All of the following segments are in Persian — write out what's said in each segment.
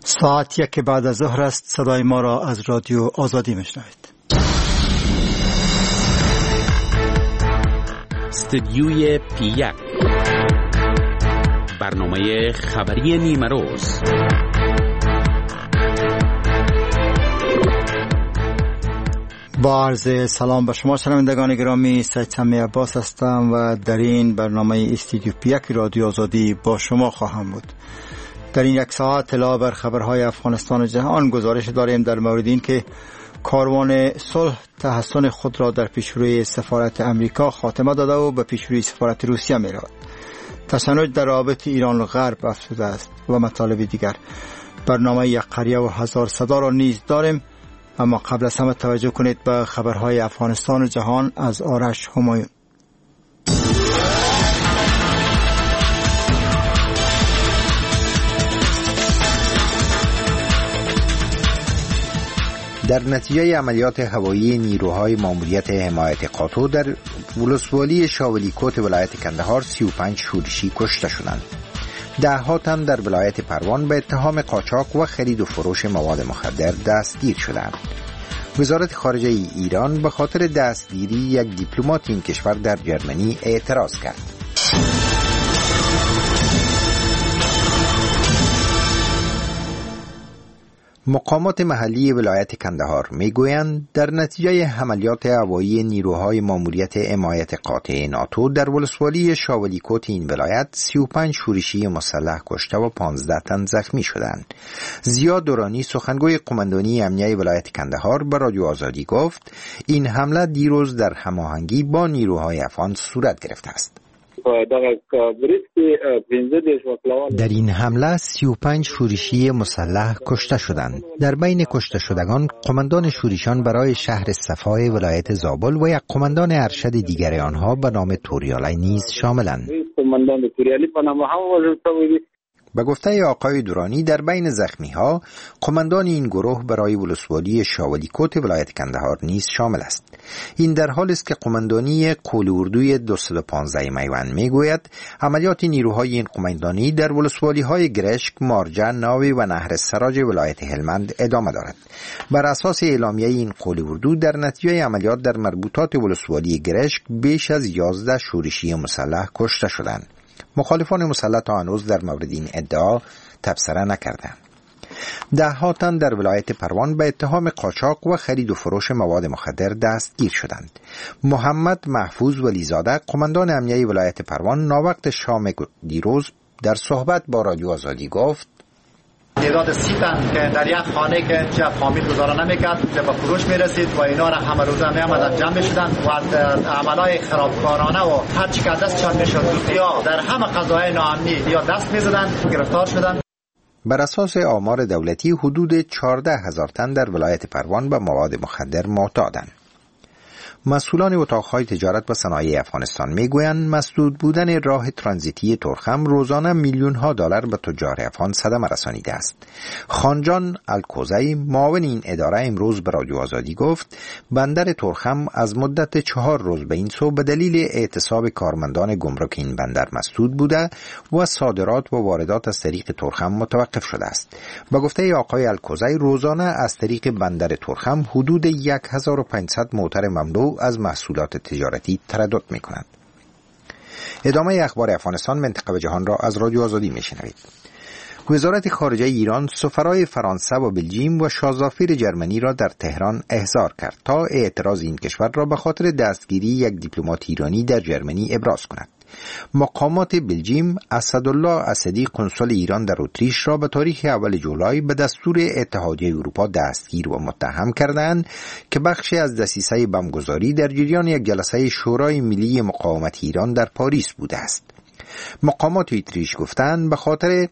ساعت 1 بعد از ظهر است. صدای ما را از رادیو آزادی میشنوید. استدیوی پی1 برنامه خبری نیمروز. با عرض سلام به شما شنوندگان گرامی، سید سمی عباس هستم و در این برنامه استدیو پی1 رادیو آزادی با شما خواهم بود. در این یک ساعت اطلاع بر خبرهای افغانستان و جهان گزارش داریم در مورد این که کاروان صلح تحسن خود را در پیشروی سفارت امریکا خاتمه داده و به پیشروی سفارت روسیه می رود. تشنج در رابطه ایران و غرب افزوده است و مطالب دیگر. برنامه یک قریه و هزار صدا را نیز داریم، اما قبل از همه توجه کنید به خبرهای افغانستان و جهان از آرش همایون. در نتیجه عملیات هوایی نیروهای ماموریت حمایت قاطو در ولسوالی شاولیکوت ولایت کندهار 35 شورشی کشته شدند. ده‌ها تن در ولایت پروان به اتهام قاچاق و خرید و فروش مواد مخدر دستگیر شدند. وزارت خارجه ایران به خاطر دستگیری یک دیپلمات این کشور در جرمنی اعتراض کرد. مقامات محلی ولایت کندهار میگویند در نتیجه عملیات هوایی نیروهای ماموریت حمایت قاطع ناتو در ولسوالی شاولیکوت این ولایت 35 شورشی مسلح کشته و 15 تن زخمی شدند. ضیا دورانی سخنگوی قماندانی امنیه ولایت کندهار به رادیو آزادی گفت این حمله دیروز در هماهنگی با نیروهای افغان صورت گرفته است. در این حمله 35 شورشی مسلح کشته شدند. در بین کشته شدگان قماندان شورشان برای شهر صفای ولایت زابل و یک قماندان ارشد دیگر آنها به نام توریالی نیز شاملند. به گفته آقای دورانی در بین زخمی ها قماندان این گروه برای ولسوالی شاولیکوت ولایت کندهار نیز شامل است. این در حال است که قماندانی قول اردوی 215 میوند میگوید عملیات نیروهای این قماندانی در ولسوالی های گرشک، مارجه، ناوی و نهر سراج ولایت هلمند ادامه دارد. بر اساس اعلامیه این قول اردو در نتیجه عملیات در مربوطات ولسوالی گرشک بیش از 11 شورشی مسلح کشته شدند. مخالفان مسلح تا هنوز در مورد این ادعا تبصره نکردند. ده‌ها تن در ولایت پروان به اتهام قاچاق و خرید و فروش مواد مخدر دستگیر شدند. محمد محفوظ ولیزاده قماندان امنیه ولایت پروان ناوقت شام دیروز در صحبت با رادیو آزادی گفت تعداد 30 تن که در یک خانه که چه فامیل گزاره نمیکرد به فروش میرسید و اینا را همه روزه میامدن جمع میشدن و عملای خرابکارانه و هر چی که دستشان میشد دوستیا در همه قضایای ناامنی یا دست میزدن، گرفتار شدن. بر اساس آمار دولتی حدود 14,000 تن در ولایت پروان به مواد مخدر معتادند. مسئولان اتاقهای تجارت و صنایع افغانستان میگویند مسدود بودن راه ترانزیتی ترخم روزانه میلیون‌ها دلار به تجار افغان صدمه رسانیده است. خانجان الکوزی معاون این اداره امروز به رادیو آزادی گفت بندر ترخم از مدت 4 روز به این سو به دلیل اعتصاب کارمندان گمرک این بندر مسدود بوده و صادرات و واردات از طریق ترخم متوقف شده است. با گفته آقای الکوزی روزانه از طریق بندر ترخم حدود 1500 موتر مملو از محصولات تجارتی تردد می کنند. ادامه اخبار افغانستان، منطقه و جهان را از رادیو آزادی می شنوید. وزارت خارجه ایران سفرای فرانسه و بلژیم و شاهزادسفیر جرمنی را در تهران احضار کرد تا اعتراض این کشور را به خاطر دستگیری یک دیپلمات ایرانی در جرمنی ابراز کند. مقامات بلژیم اسدالله اسدی قنصل ایران در اتریش را به تاریخ 1 جولای به دستور اتحادیه اروپا دستگیر و متهم کردند که بخشی از دسیسه بمبگذاری در جریان یک جلسه شورای ملی مقاومت ایران در پاریس بوده است. مقامات اتریش گفتند به خاطر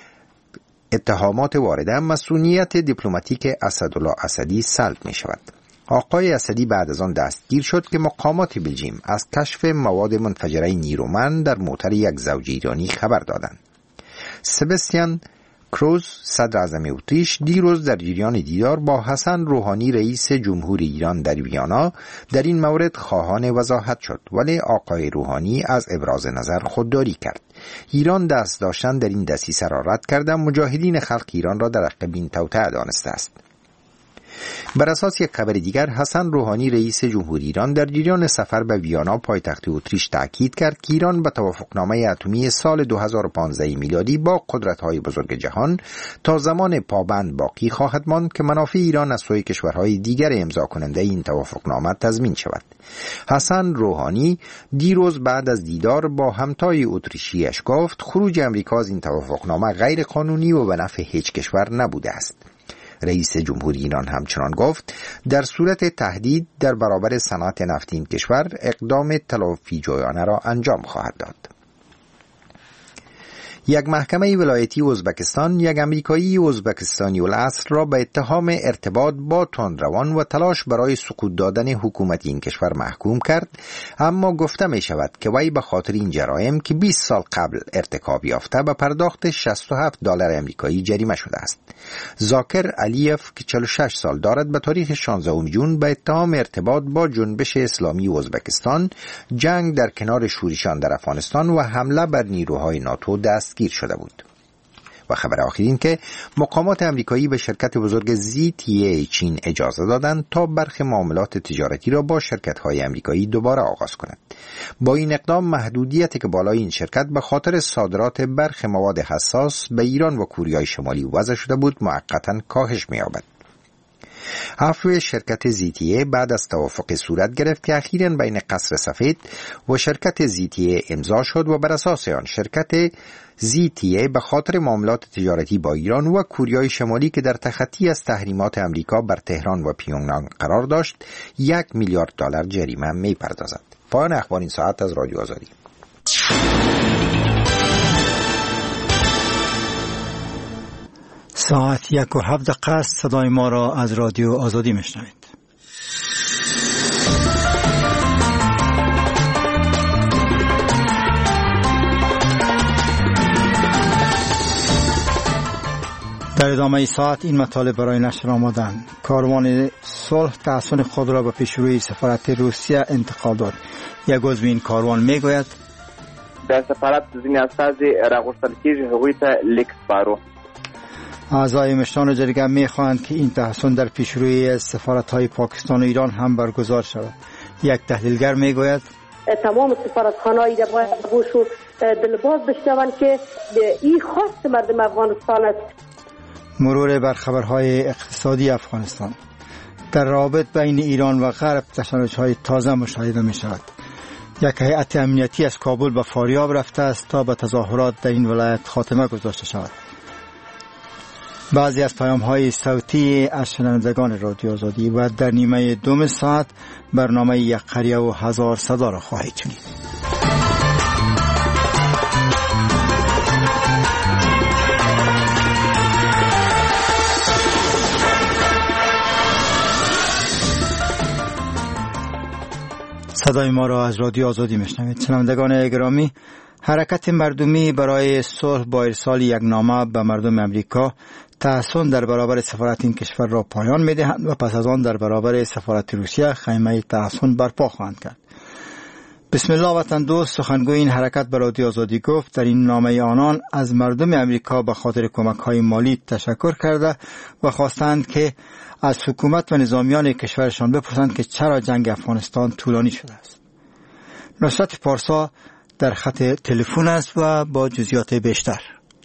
اتهامات وارده مسئولیت دیپلماتیک اسدالله اسدی سلب می شود. آقای اسدی بعد از آن دستگیر شد که مقامات بلژیم از کشف مواد منفجره نیرومند در موتر یک زوج ایرانی خبر دادند. سباستیان کروز صدر اعظم اتریش دیروز در جریان دیدار با حسن روحانی رئیس جمهوری ایران در ویانا در این مورد خواهان وضاحت شد، ولی آقای روحانی از ابراز نظر خودداری کرد. ایران دست داشتن در این دسیسه را رد کرده، مجاهدین خلق ایران را در عقب این توطئه دانسته است. بر اساس یک خبر دیگر، حسن روحانی رئیس جمهوری ایران در جریان سفر به ویانا پایتخت اتریش تاکید کرد که ایران به توافقنامه اتمی سال 2015 میلادی با قدرت‌های بزرگ جهان تا زمان پابند باقی خواهد ماند که منافع ایران از سوی کشورهای دیگر امضا کننده این توافقنامه تضمین شود. حسن روحانی دیروز بعد از دیدار با همتای اتریشیش گفت خروج امریکا از این توافقنامه غیر قانونی و به نفع هیچ کشور نبوده است. رئیس جمهوری ایران همچنان گفت در صورت تهدید در برابر صنعت نفت این کشور اقدام تلافی جویانه را انجام خواهد داد. یک محکمه ولایتی ازبکستان یک امریکایی ازبکستانی الاصل را به اتهام ارتباط با تندروان و تلاش برای سقوط دادن حکومت این کشور محکوم کرد، اما گفته می شود که وی به خاطر این جرایم که 20 سال قبل ارتکاب یافته به پرداخت $67 امریکایی جریمه شده است. زاکر علیف که 46 سال دارد به تاریخ 16 جون به اتهام ارتباط با جنبش اسلامی ازبکستان، جنگ در کنار شورشیان در افغانستان و حمله بر نیروهای ناتو دستگیر شده بود. و خبر آخر این که مقامات امریکایی به شرکت بزرگ ZTA چین اجازه دادند تا برخی معاملات تجارتی را با شرکت‌های امریکایی دوباره آغاز کند. با این اقدام محدودیتی که بالای این شرکت به خاطر صادرات برخی مواد حساس به ایران و کوریای شمالی وضع شده بود موقتاً کاهش می‌یابد. عفو شرکت ZTA بعد از توافق صورت گرفت که اخیراً بین قصر سفید و شرکت ZTA امضا شد و بر اساس آن شرکت ZTA به خاطر معاملات تجارتی با ایران و کوریای شمالی که در تخطی از تحریمات امریکا بر تهران و پیونگیانگ قرار داشت $1 میلیارد جریمه می‌پردازد. پایان اخبار این ساعت از رادیو آزادی. ساعت 1:07 است. صدای ما را از رادیو آزادی میشنوید. در ادامه ساعت این مطالب برای نشر آمدند. کاروان صلح تحسن خود را به پیشروی سفارت روسیه انتقال داد. یک عضو این کاروان میگوید در سفارت ځینې استازي راغوښتل کېږي هغوی ته لیک سپارو. اعضای مشران جرگه میخواهند که این تحسن در پیشروی سفارت‌های پاکستان و ایران هم برگزار شود. یک تحلیلگر میگوید تمام سفارتخانه‌ای را باید گوش و دلباز بشنوند که این خواست مردم افغانستان است. مرور بر خبرهای اقتصادی افغانستان. در رابط بین ایران و غرب تشنج‌های تازه مشاهده می‌شود. یک هیئت امنیتی از کابل به فاریاب رفته است تا به تظاهرات در این ولایت خاتمه گذاشته شود. بعضی از پیام‌های صوتی از شنوندگان رادیو آزادی و در نیمه دوم ساعت برنامه یک قریه و هزار صدا را خواهید شنید. صدای ما را از رادیو آزادی میشنوید. شنوندگان گرامی، حرکت مردمی برای صلح با ارسال یک نامه به مردم امریکا تحسن در برابر سفارت این کشور را پایان می‌دهند و پس از آن در برابر سفارت روسیه خیمه تحسن برپا خواهند کرد. بسم الله وطن دوست سخنگوی این حرکت به رادیو آزادی گفت در این نامه آنان از مردم امریکا به خاطر کمک‌های مالی تشکر کرده و خواستند که از حکومت و نظامیان کشورشان بپرسند که چرا جنگ افغانستان طولانی شده است. نصرت پارسا در خط تلفن است و با جزئیات بیشتر.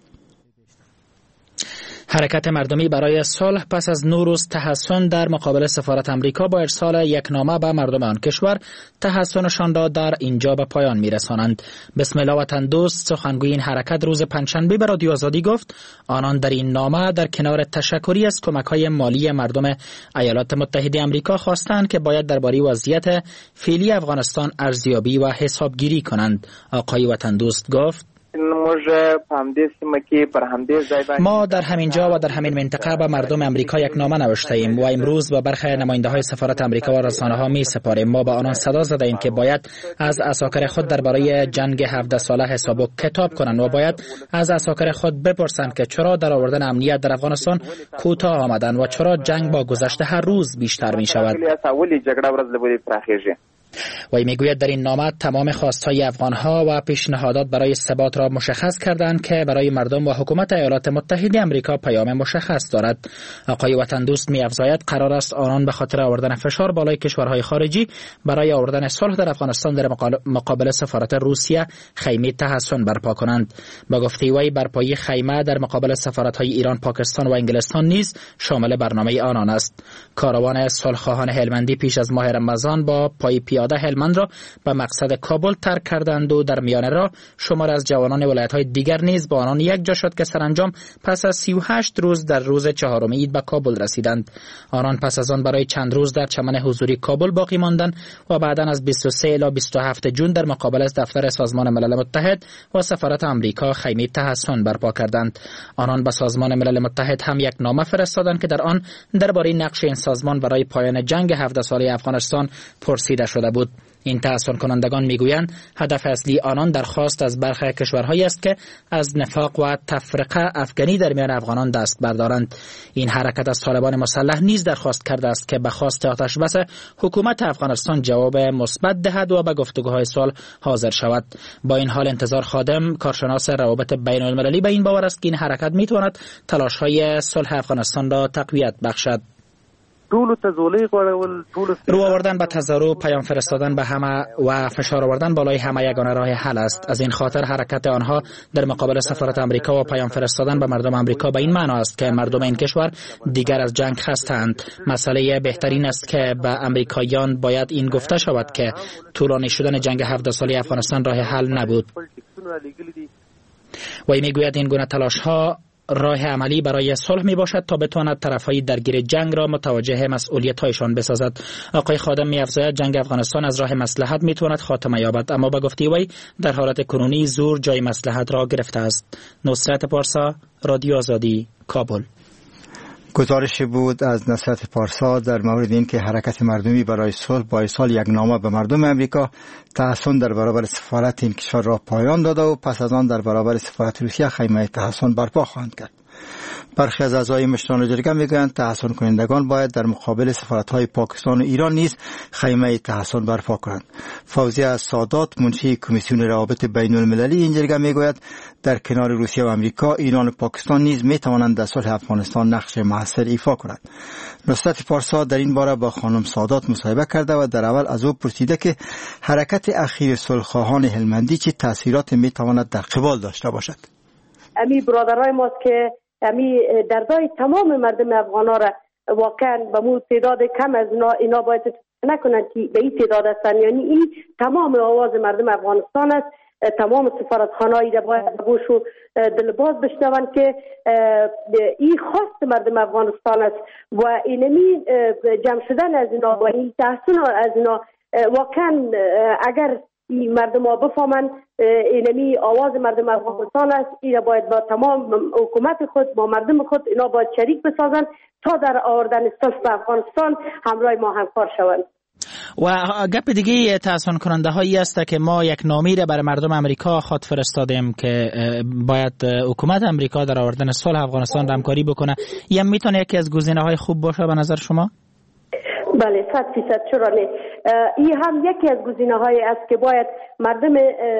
حرکت مردمی برای صلح پس از 9 روز تحسن در مقابل سفارت امریکا با ارسال یک نامه به مردم آن کشور تحسنشان را در اینجا به پایان می‌رسانند. بسم الله وطن دوست سخنگوی این حرکت روز پنجشنبه به رادیو آزادی گفت آنان در این نامه در کنار تشکری از کمک‌های مالی مردم ایالات متحده آمریکا خواستند که باید درباره وضعیت فعلی افغانستان ارزیابی و حسابگیری کنند. آقای وطن دوست گفت ما در همین جا و در همین منطقه به مردم امریکا یک نامه نوشته ایم و امروز با برخی نماینده های سفارت امریکا و رسانه ها می سپاریم. ما به آنان صدا زده ایم که باید از اساکر خود درباره جنگ 17 ساله حساب و کتاب کنند و باید از اساکر خود بپرسند که چرا در آوردن امنیت در افغانستان کوتاه آمدند و چرا جنگ با گذشت هر روز بیشتر می شود. وی میگوید در این نامه تمام خواستهای افغانها و پیشنهادات برای ثبات را مشخص کردند که برای مردم و حکومت ایالات متحده آمریکا پیام مشخص دارد. آقای وطن دوست می‌افزاید قرار است آنان به خاطر آوردن فشار بالای کشورهای خارجی برای آوردن صلح در افغانستان در مقابل سفارت روسیه خیمه تحصن برپا کنند. با گفته وی برپایی خیمه در مقابل سفارت‌های ایران، پاکستان و انگلستان نیز شامل برنامه آنان است. کاروان صلح‌خواهان هلمندی پیش از ماه رمضان با پای پیاده هلمند را به مقصد کابل ترک کردند و در میان راه شمار از جوانان ولایت‌های دیگر نیز با آنان یک جا شد که سرانجام پس از 38 روز در روز چهارم عید به کابل رسیدند. آنان پس از آن برای چند روز در چمن حضوری کابل باقی ماندند و بعداً از 23 الی 27 جون در مقابل دفتر سازمان ملل متحد و سفارت آمریکا خیمه تحصن برپا کردند. آنان به سازمان ملل متحد هم یک نامه فرستادند که در آن درباره نقش این سازمان برای پایان جنگ 17 ساله افغانستان پرسیده شده بود. این تحصن کنندگان میگویند هدف اصلی آنان درخواست از برخی کشورهایی است که از نفاق و تفرقه افغانی در میان افغانان دست بردارند. این حرکت از طالبان مسلح نیز درخواست کرده است که به خواست آتش بس حکومت افغانستان جواب مثبت دهد و به گفتگوهای صلح حاضر شود. با این حال انتظار خادم، کارشناس روابط بین المللی، به این باور است که این حرکت میتواند تلاش‌های صلح افغانستان را تقویت بخشد. رو آوردن به تظاهر، پیام فرستادن به همه و فشار آوردن بالای همه یگانه راه حل است. از این خاطر حرکت آنها در مقابل سفارت آمریکا و پیام فرستادن به مردم آمریکا به این معنا است که مردم این کشور دیگر از جنگ خسته‌اند. مسئله بهترین است که به آمریکاییان باید این گفته شود که طولانی شدن جنگ 17 ساله افغانستان راه حل نبود. و میگوید این گونه تلاش‌ها راه عملی برای صلح می باشد تا بتواند طرفهای درگیر جنگ را متوجه مسئولیت‌هایشان بسازد. آقای خادم می‌افزاید جنگ افغانستان از راه مصلحت می‌تواند خاتمه یابد، اما به گفته وی در حالت کنونی زور جای مصلحت را گرفته است. نصرت پارسا، رادیو آزادی، کابل. گزارشی بود از نصرت پارسا در مورد این که حرکت مردمی برای صلح با ارسال یک نامه به مردم امریکا تحصن در برابر سفارت این کشور را پایان داده و پس از آن در برابر سفارت روسیه خیمه تحصن برپا خواهند کرد. برخی از اعضای مشران جرگه میگویند تحصن کنندگان باید در مقابل سفارت‌های پاکستان و ایران نیز خیمه تحصن برپا کنند. فوزیه سادات، منشی کمیسیون روابط بین المللی این جرگه میگوید در کنار روسیه و امریکا، ایران و پاکستان نیز میتوانند در صلح افغانستان نقش موثر ایفا کنند. نصرت پارسا در این باره با خانم سادات مصاحبه کرده و در اول از او پرسیده که حرکت اخیر صلح‌خواهان هلمندی چه تاثیرات میتواند در قبال داشته باشد. امی برادرای ماست که امی دردای تمام مردم افغان ها را واقعا به مو تعداد کم از اینا باید نکنند که به این تعداد هستند. یعنی این تمام آواز مردم افغانستان است. تمام سفارتخانه‌ای را باید بگوش و دلباز بشنوند که این خواست مردم افغانستان است و اینمی جمع شدن از اینا و این تحسن از اینا واقعا اگر این مردم ها بفهمند اینمی آواز مردم افغانستان است، این باید با تمام حکومت خود با مردم خود اینا باید شریک بسازند تا در آوردن صلح افغانستان همراه ما همکار شوند. و گپ دیگه تحصن کننده هایی است که ما یک نامه را برای مردم امریکا خط فرستادیم که باید حکومت امریکا در آوردن صلح افغانستان همکاری بکنه. این میتونه یکی از گزینه‌های خوب باشه به نظر شما؟ بله 100% چرا نه. این هم یکی از گزینه‌هایی است که باید مردم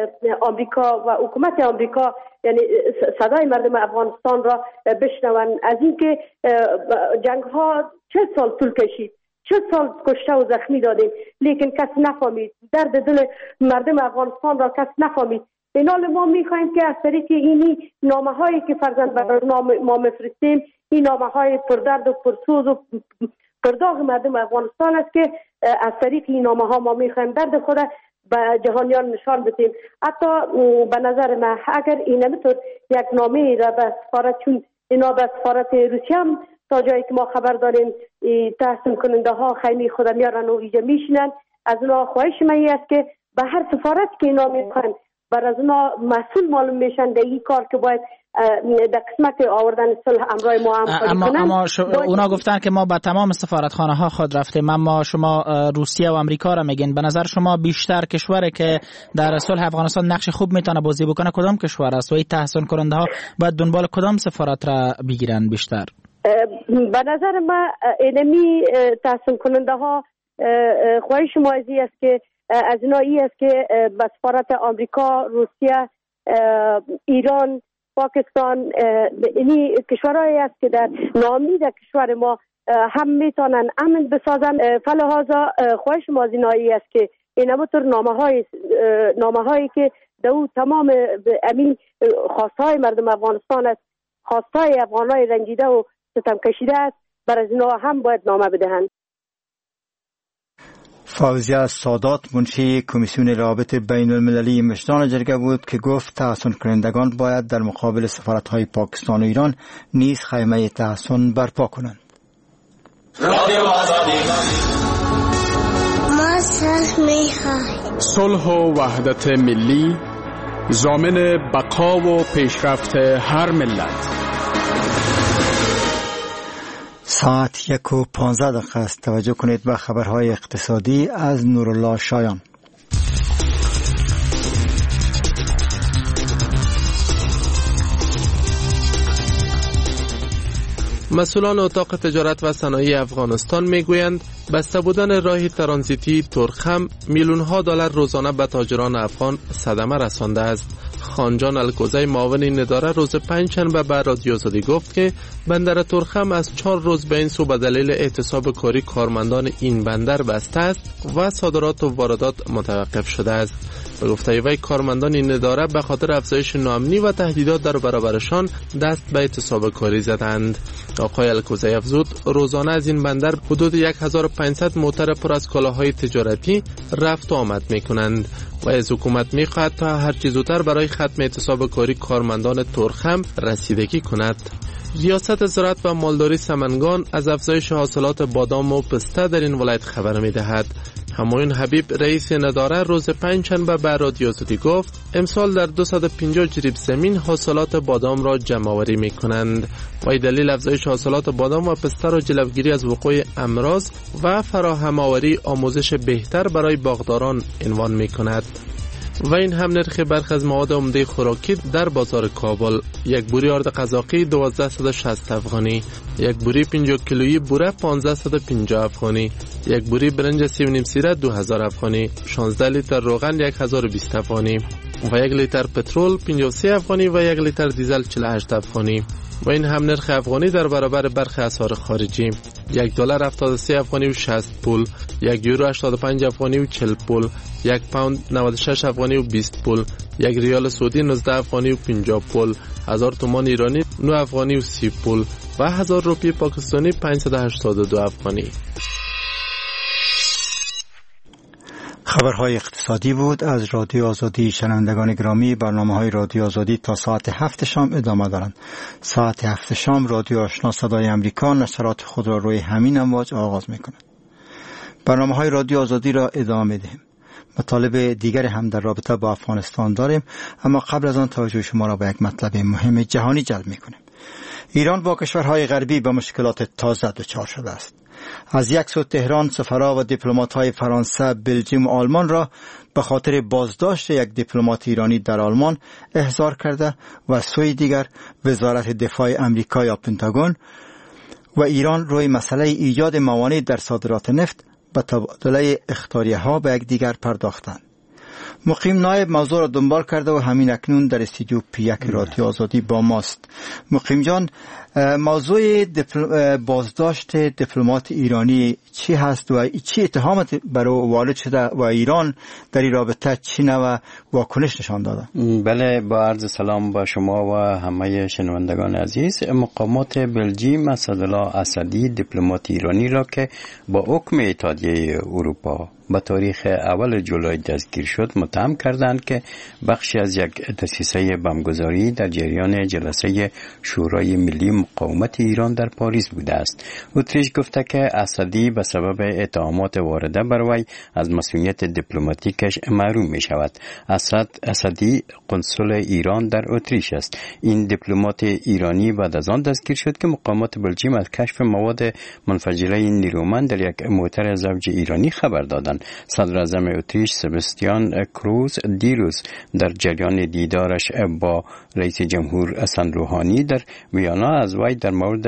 آمریکا و حکومت آمریکا یعنی صدای مردم افغانستان را بشنوند. از اینکه جنگ ها 40 سال طول کشید، 40 سال کشته و زخمی دادیم لیکن کس نفهمید، درد دل مردم افغانستان را کس نفهمید. این حال ما میخواهیم که از طریق اینی نامه هایی که فرزند برای ما مفرستیم، این نامه های پردرد و پرسوز و پرداغ مردم افغانستان است که از طریق این نامه ها ما میخواهیم درد خود به جهانیان نشان بدیم. حتی به نظر من اگر این نمیتون یک نامه را به سفارت، چون اینا به سفارت روسیه هم تا جایی که ما خبر داریم تحصیل کننده ها خیلی خود میارن و اینجا میشینن، از اونا خواهش من است که به هر سفارت که اینا میخوان بر از اونا مسئول معلوم میشن در این کار که باید در قسمت آوردن صلح همراه ما همکاری کنن. اما اونا گفتن که ما به تمام سفارتخانه ها خود رفتیم، اما شما روسیه و امریکا را میگین. به نظر شما بیشتر کشوری که در صلح افغانستان نقش خوب میتونه بازی بکنه کدام کشور است و این تحسین کننده ها باید دنبال کدام سفارت را بگیرن بیشتر؟ به نظر من اینمی تحسین کننده ها خواهش ما است که از اینا ای است که به سفارت آمریکا، روسیه، ایران، پاکستان، اینی کشورهایی است که در ناامنی در کشور ما هم میتونن امن بسازن. فلهذا خواهش ما از اینایی است که این همونطور نامه هایی که دو تمام امین خواستهای مردم افغانستان است، خواستهای افغانهای رنجیده و ستم کشیده است، بر از اینا هم باید نامه بدهند. فوزیه سادات منشی کمیسیون روابط بین المللی مشران جرگه بود که گفت تحسین کنندگان باید در مقابل سفارت‌های پاکستان و ایران نیز خیمه تحسین برپا کنند. ما صلح می‌خواهیم. صلح و وحدت ملی ضامن بقا و پیشرفت هر ملت. ساعت 1:15 است. توجه کنید به خبرهای اقتصادی از نورالله شایان. مسئولان اتاق تجارت و صنایع افغانستان میگویند بسته بودن راه ترانزیتی ترخم میلیون‌ها دلار روزانه به تاجران افغان صدمه رسانده است. خانجان الکوزی معاون این اداره روز پنجشنبه به رادیو آزادی گفت که بندر ترخم از 4 روز به این سو به دلیل اعتصاب کاری کارمندان این بندر بسته است و صادرات و واردات متوقف شده است. به گفته وی کارمندان این اداره به خاطر افزایش ناامنی و تهدیدات در برابرشان دست به اعتصاب کاری زدند. آقای الکوزی افزود روزانه از این بندر حدود 1500 موتر پر از کالاهای تجارتی رفت و آمد می‌کنند و از حکومت می‌خواهد تا هر چه زودتر برای ختم اعتصاب کاری کارمندان ترخم رسیدگی کند. ریاست زراعت و مالداری سمنگان از افزایش حاصلات بادام و پسته در این ولایت خبر می‌دهد. همایون حبیب رئیس این اداره روز پنجشنبه به رادیو آزادی گفت امسال در 250 جریب زمین حاصلات بادام را جمع‌آوری می‌کنند و دلیل افزایش حاصلات بادام و پسته را جلوگیری از وقوع امراض و فراهم‌آوری آموزش بهتر برای باغداران عنوان می‌کند. و این هم نرخ برخی از مواد عمده خوراکی در بازار کابل: یک بوری آرد قزاقی 1260 افغانی، یک بوری 50 کیلویی بوره 1550 افغانی، یک بوری برنج 3.5 سیره 2000 افغانی، 16 لیتر روغن 1020 افغانی و یک لیتر پترول 53 افغانی و یک لیتر دیزل 48 افغانی. و این هم نرخ افغانی در برابر برخی اسعار خارجی: یک دلار 73 افغانی و 60 پول، یک یورو 85 افغانی و 40 پول، یک پوند 96 افغانی و 20 پول، یک ریال سعودی 19 افغانی و 50 پول، 1000 تومان ایرانی 9 افغانی و 30 پول و 1000 روپیه پاکستانی 582 افغانی. خبرهای اقتصادی بود از رادیو آزادی. شنوندگان گرامی، برنامه‌های رادیو آزادی تا ساعت 7 شام ادامه دارند. ساعت 7 شام رادیو آشنا صدای امریکا نشرات خود را روی همین امواج آغاز می‌کند. برنامه‌های رادیو آزادی را ادامه می‌دهیم. مطالب دیگر هم در رابطه با افغانستان داریم، اما قبل از آن توجه شما را به یک مطلب مهم جهانی جلب می‌کنیم. ایران با کشورهای غربی به مشکلات تازه دچار شده است. از یک سو تهران سفرا و دیپلمات‌های فرانسه، بلژیم و آلمان را به خاطر بازداشت یک دیپلمات ایرانی در آلمان احضار کرده و سوی دیگر وزارت دفاع امریکا یا پنتاگون و ایران روی مسئله ایجاد موانع در صادرات نفت به تبادله اخطاریه‌ها به یک دیگر پرداختند. مقیم نایب موضوع را دنبال کرده و همین اکنون در استودیو پیک رادیو آزادی با ماست. مقیم جان، موضوع بازداشت دیپلمات ایرانی چی هست و چی اتهامات بر او وارد شده و ایران در این رابطه چی نوع واکنش نشان داده؟ بله، با عرض سلام با شما و همه شنوندگان عزیز. مقامات بلژیم اسدالله اسدی دیپلمات ایرانی را که با حکم اتحادیه اروپا به تاریخ اول جولای دستگیر شد متهم کردند که بخشی از یک دسیسه بمبگذاری در جریان جلسه شورای ملی مقاومت ایران در پاریس بوده است. اتریش گفته که اسدی به سبب اتهامات وارده بر وی از مسئولیت دیپلماتیکش محروم می شود. اسدی قنصل ایران در اتریش است. این دیپلمات ایرانی بعد از آن دستگیر شد که مقامات بلژیم از کشف مواد منفجره نیرومند در یک موتر زوج ایرانی خبر دادند. صدر اعظم اتریش سباستیان کروز دیروز در جریان دیدارش با رئیس جمهور حسن روحانی در ویانا از وی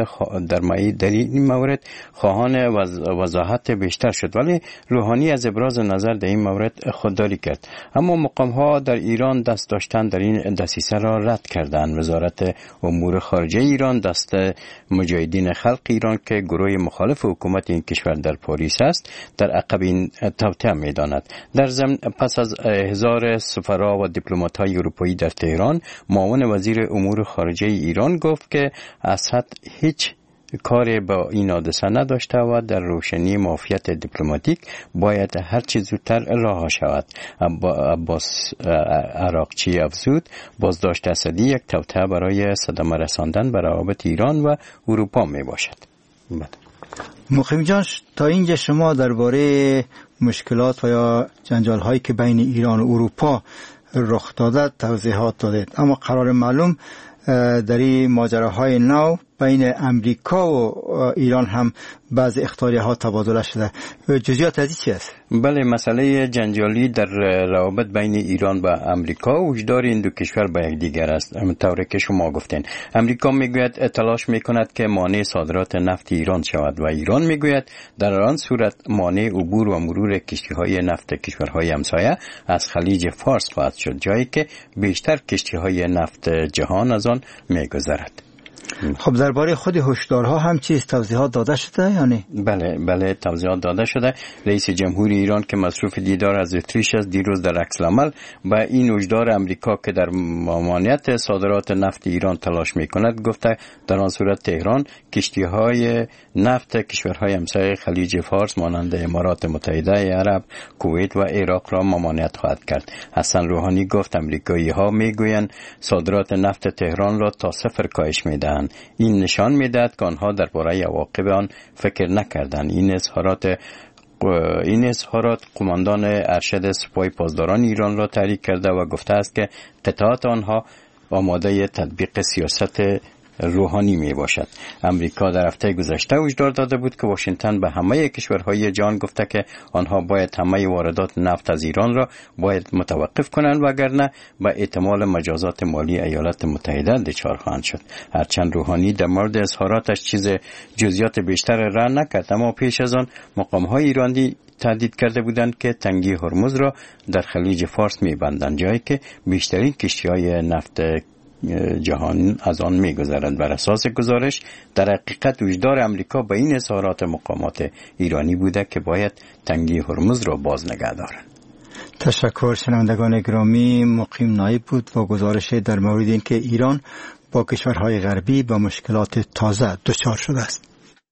در این مورد خواهان وضاحت بیشتر شد، ولی روحانی از ابراز نظر در این مورد خودداری کرد. اما مقام‌ها در ایران دست داشتن در این دسیسه را رد کردند. وزارت امور خارجه ایران دست مجاهدین خلق ایران که گروه مخالف حکومت این کشور در پاریس است در عقب این توطئه می‌داند. در ضمن پس از احضار سفرا و دیپلمات‌های اروپایی در تهران، معاون وزیر امور خارجه ایران گفت که اسد هیچ کاری با این حادثه نداشته و در روشنی معافیت دیپلماتیک باید هر چیز زودتر رها شود. عباس عراقچی افزود بازداشت اسدی یک توطئه برای صدمه رساندن به روابط ایران و اروپا می باشد. مقیم جان، تا اینجا شما درباره مشکلات و یا جنجال هایی که بین ایران و اروپا رخ داده توضیحات دادید، اما قرار معلوم در این ماجراهای نو بین امریکا و ایران هم بعض اخطاریات تبادله شده. جزئیات از چی است؟ بله، مسئله جنجالی در روابط بین ایران و امریکا وجدار این دو کشور به یکدیگر است. همونطوری که شما گفتین، امریکا میگوید تلاش میکند که مانع صادرات نفت ایران شود و ایران میگوید در آن صورت مانع عبور و مرور کشتی‌های نفت کشورهای همسایه از خلیج فارس خواهد شد، جایی که بیشتر کشتی‌های نفت جهان از آن میگذرد. خب درباره خود هشدارها هم چیز توضیحات داده شده یا نه؟ بله توضیحات داده شده. رئیس جمهور ایران که مصروف دیدار از اتریش است دیروز در عکس العمل با این هشدار امریکا که در ممانعت صادرات نفت ایران تلاش میکند گفته در آن صورت تهران کشتی‌های نفت کشورهای همسایه خلیج فارس مانند امارات متحده عرب، کویت و عراق را ممانعت خواهد کرد. حسن روحانی گفت امریکایی‌ها میگویند صادرات نفت تهران را تا صفر کاهش میدهند. این نشان میدهد که آنها درباره عواقب آن فکر نکردند. این اظهارات قماندان ارشد سپاه پاسداران ایران را تحریک کرده و گفته است که قطعات آنها آماده تطبیق سیاست روحانی می باشد. امریکا در هفته گذشته هشدار داده بود که واشنگتن به همه کشورهای جهان گفته که آنها باید همه واردات نفت از ایران را باید متوقف کنند وگرنه به احتمال مجازات مالی ایالات متحده دچار خواهند شد. هرچند روحانی در مورد اظهاراتش چیز جزئیات بیشتر را نکرد، اما پیش از آن مقام‌های ایرانی تهدید کرده بودند که تنگی هرمز را در خلیج فارس می‌بندند، جایی که بیشترین کشتی‌های نفت جهان از آن می‌گذرند. بر اساس گزارش در حقیقت وجدار امریکا به این اظهارات مقامات ایرانی بوده که باید تنگی هرمز را باز نگه دارند. تشکر. شنوندگان گرامی، مقیم نایب بود و گزارش در مورد این که ایران با کشورهای غربی با مشکلات تازه دچار شده است.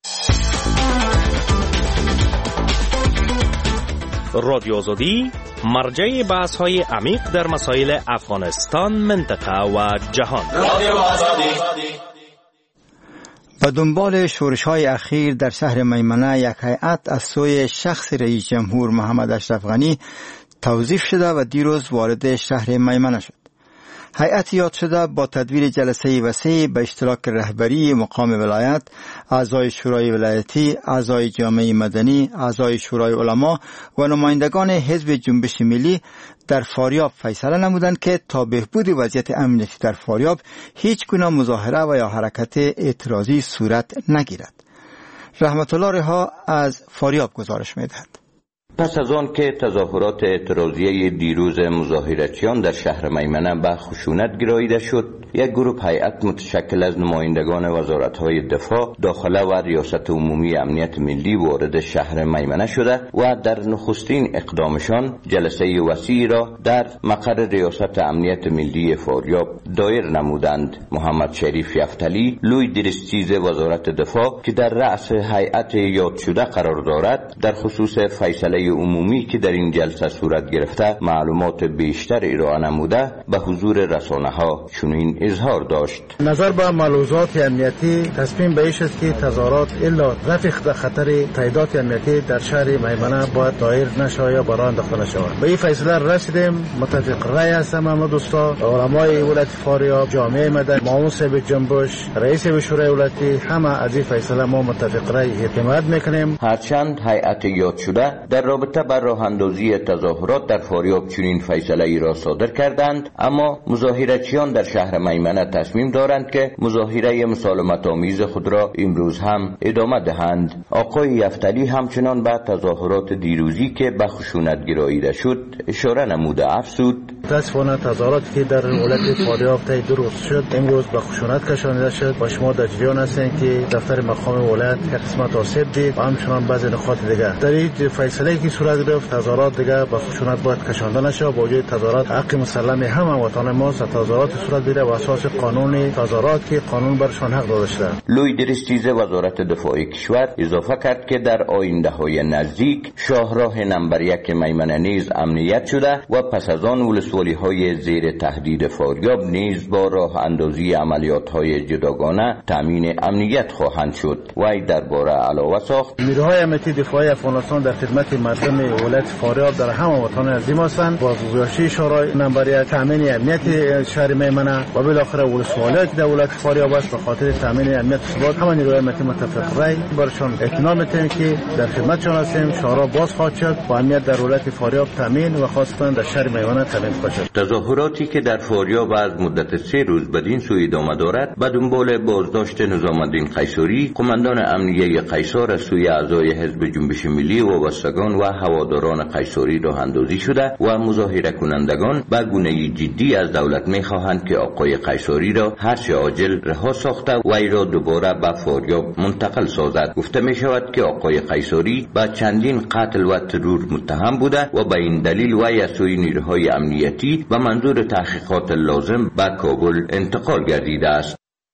رادیو آزادی مرجع بحث‌های عمیق در مسائل افغانستان، منطقه و جهان. رادیو آزادی. به دنبال شورش‌های اخیر در شهر میمنه یک هیئت از سوی شخص رئیس جمهور محمد اشرف غنی توظیف شده و دیروز وارد شهر میمنه شد. هیئت یاد شده با تدویر جلسه وسیع به اشتراک رهبری مقام ولایت، اعضای شورای ولایتی، اعضای جامعه مدنی، اعضای شورای علما و نمایندگان حزب جنبش ملی در فاریاب فیصله نمودند که تا بهبود وضعیت امنیتی در فاریاب هیچ گونه مظاهره و یا حرکت اعتراضی صورت نگیرد. رحمت الله رها از فاریاب گزارش می‌دهد. پس از آن که تظاهرات اعتراضیه دیروز مظاهراتیان در شهر میمنه به خشونت گراییده شد، یک گروه هیئت متشکل از نمایندگان وزارت‌های دفاع، داخله و ریاست عمومی امنیت ملی وارد شهر میمنه شده و در نخستین اقدامشان جلسه وسیعی را در مقر ریاست امنیت ملی فاریاب دایر نمودند. محمد شریف یفتلی، لوی درستیز وزارت دفاع که در رأس هیئت یاد شده قرار دارد، در خصوص فیصله های عمومی که در این جلسه صورت گرفته معلومات بیشتر ارائه نموده به حضور رسانه ها چنین اظهار داشت. نظر به ملحوظات امنیتی تصمیم به این است که تظاهرات الا رفع خطر تعداد امنیتی در شهر میمنه باید دایر نشه یا برآورده انداخته نشود. به این فیصله رسیدیم. متفق رأی هستم همه دوستا، علمای ولایت فاریاب، جامعه مدنی، معاون صاحب جنبش، رئیس شورای ولایتی، همه از این فیصله ما متفق رأی اعتماد میکنیم. هرچند هیئت یاد شده در رابطه با راه اندازی تظاهرات در فاریاب چنین فیصله ای را صادر کردند، اما مظاهرچیان در شهر میمنه تصمیم دارند که مظاهره مسالمت آمیز خود را امروز هم ادامه دهند. آقای یفتلی همچنان به تظاهرات دیروزی که به خشونت گراییده شد اشاره نموده افزود: متاسفانه تظاهراتی که در ولایت فاریاب طی 2 روز شد امروز به خشونت کشانیده شد و شما در جریان هستید که دفتر مقام ولایت یک قسمت آسیب دید و همچنان بعضی نقاط دیگه. در این فیصله که صورت گرفت تظاهرات دیگه به خشونت باید کشانده نشه. با وجود تظاهرات حق مسلم همه وطن ماست. تظاهرات صورت گیره و اساس قانون تظاهرات که قانون برشان حق داده شده. لوی درستیز وزارت دفاع کشور اضافه کرد که در آینده های نزدیک شاهراه نمبر 1 میمنه نیز امنیت شده و پس از آن ولسوالی های زیر تهدید فاریاب نیز با راه اندازی عملیات های جداگانه تامین امنیت خواهند شد. وی درباره علاوه ساخت: نیروهای امنیتی دفاعی افغانستان در خدمت مردم ولایت فاریاب در همه وطن عزیز هستند. با گذاشته شورای نمبر 1 تامین امنیت شهر میمنه و بالاخره ولسوالی که در ولایت فاریاب است به خاطر تامین امنیت ثبات همه نیروهای امنیتی متفق رأی برشان اطمینان می‌دهیم که در خدمتشان هستیم. شورا باز خواهد شد و امنیت در ولایت فاریاب تامین و خاصتا در شهر میمنه تامین خواهد شد. تظاهراتی که در فاریاب از مدت 3 روز بدین سو ادامه دارد به دنبال بازداشت نظام الدین قیصری، قماندان امنیه قیصر از سوی اعضای حزب جنبش ملی وابستگان و هواداران قیصری راه اندازی شده و مظاهره کنندگان به گونه جدی از دولت می‌خواهند که آقای قیصری را هرچه عاجل رها ساخته و ای را دوباره به فاریاب منتقل سازد. گفته می شود که آقای قیصری با چندین قتل و ترور متهم بوده و به این دلیل وی از سوی نیروهای امنیتی و منظور تحقیقات لازم به کابل انتقال گردیده است.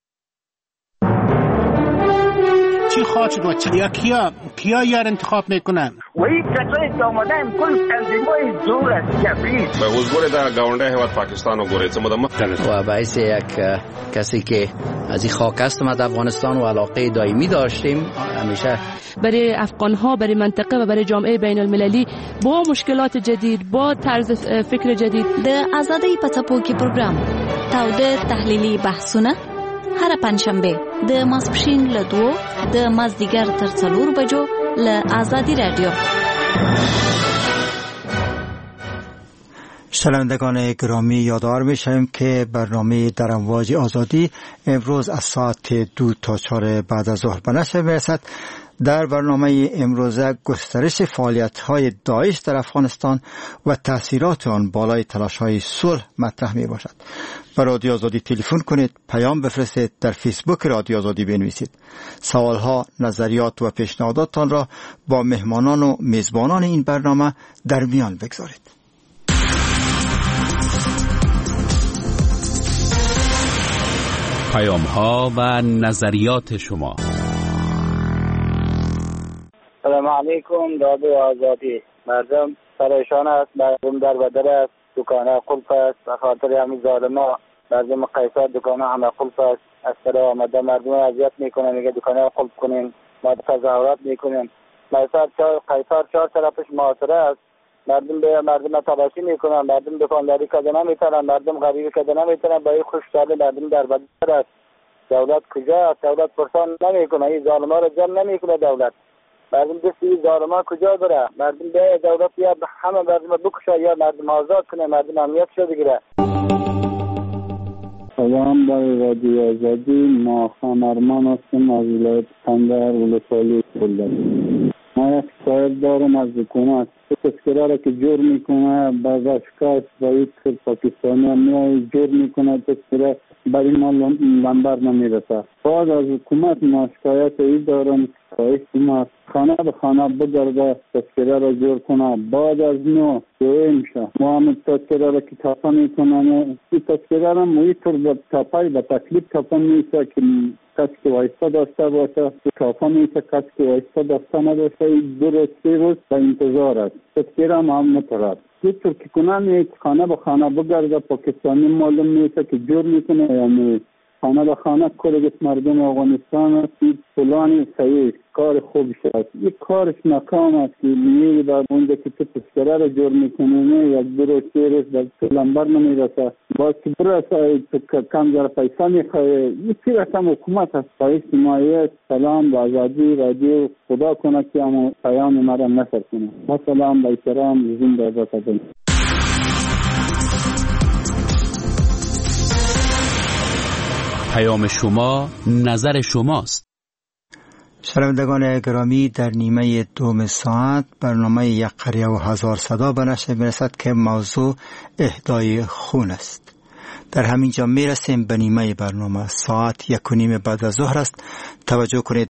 چی خواهد شد یا کیا یار انتخاب میکنن؟ و این کسایی که آمدن کل تنظیمای زور است کفریست به حضور در گاونده هیواد پاکستان و گوریت و باعث یک کسی که از این خاک هستم از افغانستان و علاقه دائمی داشتیم همیشه برای افغانها، برای منطقه و برای جامعه بین المللی با مشکلات جدید، با طرز فکر جدید. د آزادۍ په څپو کې پروګرام تاوده تحلیلي بحثونه هر پنځشنبه د ماسپښین له 2 د مازدیګر تر 4 بجو له آزادی رادیو. شنوندگان گرامی، یادآور می‌شویم که برنامه در امواج آزادی امروز از ساعت 2 تا 4 بعد از ظهر به نشر می‌رسد. در برنامه امروزه گسترش فعالیت‌های داعش در افغانستان و تأثیرات آن بالای تلاش‌های صلح مطرح می‌باشد. به رادیو آزادی تلفن کنید، پیام بفرستید، در فیسبوک رادیو آزادی بنویسید. سوالها، نظریات و پیشنهاداتتان را با مهمانان و میزبانان این برنامه در میان بگذارید. پیام‌ها و نظریات شما. سلام علیکم. رادیو آزادی. مردم پریشان است، مردم در بدر است، دکانه قلف است به خاطر همین ظالما. مردم قیصر دکانه همه قلف است. از سر آمده مردم اذیت میکنه، میگه دکانه قلف کنین، ما تظاهرات میکنیم. قیصر 4 طرفش محاصره است. مردم تلاشی میکنن، مردم دکانداری کده نمیتونن، مردم غریبی کده نمیتونن. با این خوشحال مردم در بدر است. دولت کجا است؟ دولت پرسان نمیکنه، این ظالما رو جمع نمیکنه دولت. مردم دستی ظالما کجا بره؟ مردم به دولت یا همه مردم بکشه یا مردم آزاد کنه، مردم امنیت شو بگیره. سلام برای رادیو آزادی. ما خانرمان هستیم از ولایت قندهر ولسوالی بلدن. ما یک شکایت دارم از حکومت. تذکره را که جور میکنه بعض اشخاص و یک پاکستانی هم جور میکنه تذکره برای ما لنبر نمیرسه. بعد از حکومت ما شکایت ای دارم ما خانه به خانه بگرده تذکره را جور کنه. بعد از نو دوی میشه ما هم تذکره را که تاپا میکنن. این تذکره را موی طور به تاپای به تکلیف تاپا میشه که کسی که وایستا داشته باشه، کافا میشه کسی که وایستا داشته نداشته 2 روز 3 روز به انتظار است. تذکره هم مطرد یه ترکی کنن خانه به خانه بگرده، پاکستانی معلوم میشه که جور میکنه، یعنی خانه به خانه کل مردم افغانستان است فلانی صحیح کار خوبش است. یک کارش ناکام است که میگه بعد اونجا که تو تذکره رو جور میکنه یک 2 روز 3 روز در لنبر نمیرسه، باز که برسه کم جر پیسه میخواه. یک چیز هم حکومت است با اجتماعیت سلام با آزادی رادیو خدا کنه که همون پیام مرا نشر کنه. با سلام با احترام زنده باشد. پیام شما نظر شماست. شنوندگان گرامی، در نیمه دوم ساعت برنامه یک قریه و هزار صدا به نشر میرسد که موضوع اهدای خون است. در همین جا میرسیم به نیمه برنامه. ساعت 1:30 بعد از ظهر است. توجه کنید